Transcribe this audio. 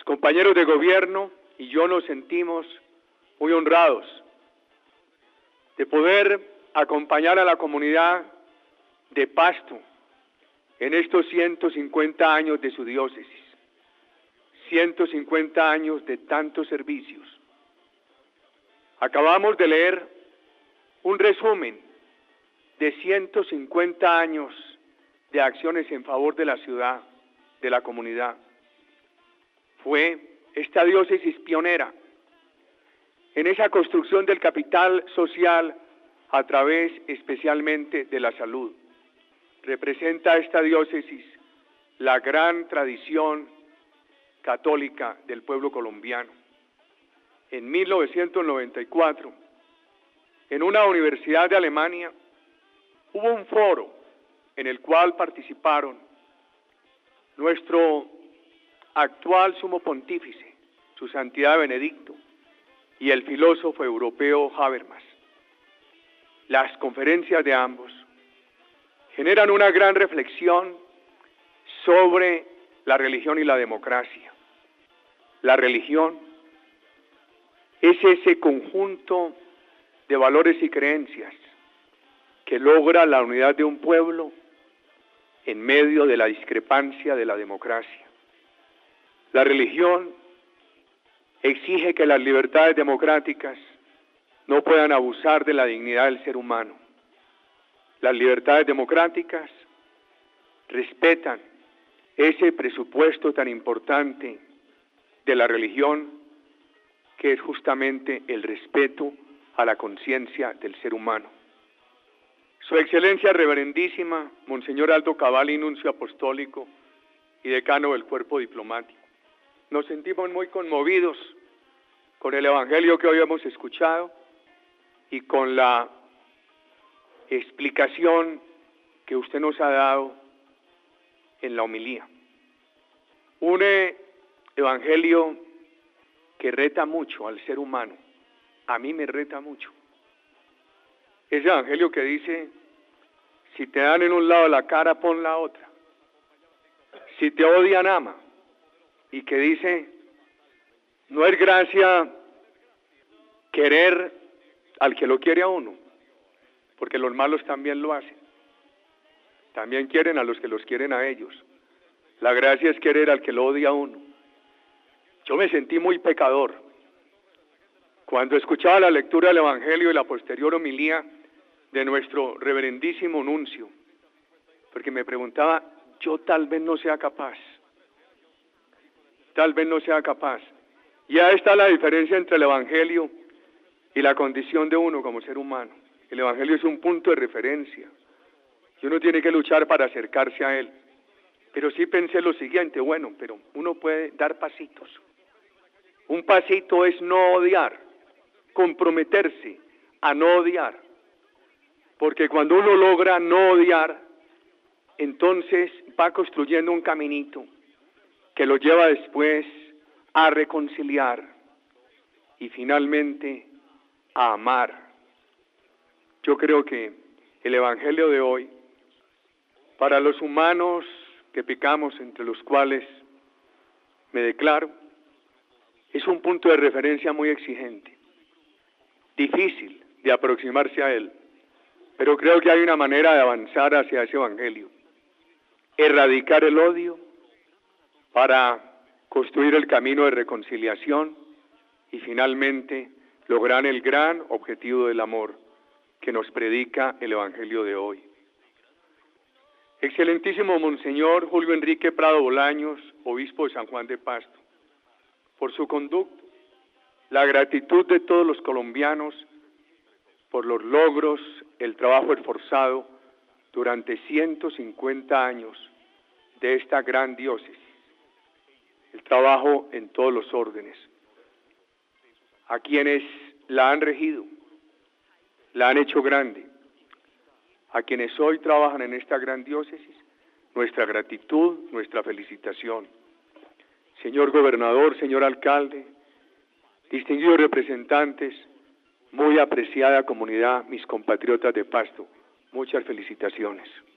compañeros de gobierno y yo nos sentimos muy honrados de poder acompañar a la comunidad de Pasto en estos 150 años de su diócesis, 150 años de tantos servicios. Acabamos de leer un resumen de 150 años de acciones en favor de la ciudad, de la comunidad. Fue esta diócesis pionera en esa construcción del capital social a través especialmente de la salud. Representa esta diócesis la gran tradición católica del pueblo colombiano. En 1994, en una universidad de Alemania, hubo un foro en el cual participaron nuestro actual sumo pontífice, su santidad Benedicto, y el filósofo europeo Habermas. Las conferencias de ambos generan una gran reflexión sobre la religión y la democracia. La religión es ese conjunto de valores y creencias que logra la unidad de un pueblo en medio de la discrepancia de la democracia. La religión exige que las libertades democráticas no puedan abusar de la dignidad del ser humano. Las libertades democráticas respetan ese presupuesto tan importante de la religión, que es justamente el respeto a la conciencia del ser humano. Su Excelencia Reverendísima, Monseñor Aldo Cavalli, nuncio apostólico y decano del cuerpo diplomático. Nos sentimos muy conmovidos con el Evangelio que hoy hemos escuchado y con la explicación que usted nos ha dado en la homilía. Un Evangelio que reta mucho al ser humano. A mí me reta mucho. Ese Evangelio que dice, si te dan en un lado la cara, pon la otra. Si te odian, ama. Y que dice, no es gracia querer al que lo quiere a uno, porque los malos también lo hacen. También quieren a los que los quieren a ellos. La gracia es querer al que lo odia a uno. Yo me sentí muy pecador cuando escuchaba la lectura del Evangelio y la posterior homilía de nuestro reverendísimo nuncio, porque me preguntaba, yo tal vez no sea capaz. Tal vez no sea capaz. Ya está la diferencia entre el Evangelio y la condición de uno como ser humano. El Evangelio es un punto de referencia y uno tiene que luchar para acercarse a él. Pero sí pensé lo siguiente, bueno, pero uno puede dar pasitos. Un pasito es no odiar, comprometerse a no odiar. Porque cuando uno logra no odiar, entonces va construyendo un caminito que lo lleva después a reconciliar y finalmente a amar. Yo creo que el Evangelio de hoy, para los humanos que pecamos, entre los cuales me declaro, es un punto de referencia muy exigente, difícil de aproximarse a él, pero creo que hay una manera de avanzar hacia ese Evangelio, erradicar el odio para construir el camino de reconciliación y finalmente lograr el gran objetivo del amor que nos predica el Evangelio de hoy. Excelentísimo Monseñor Julio Enrique Prado Bolaños, obispo de San Juan de Pasto, por su conducta, la gratitud de todos los colombianos por los logros, el trabajo esforzado durante 150 años de esta gran diócesis, el trabajo en todos los órdenes, a quienes la han regido, la han hecho grande, a quienes hoy trabajan en esta gran diócesis, nuestra gratitud, nuestra felicitación. Señor gobernador, señor alcalde, distinguidos representantes, muy apreciada comunidad, mis compatriotas de Pasto, muchas felicitaciones.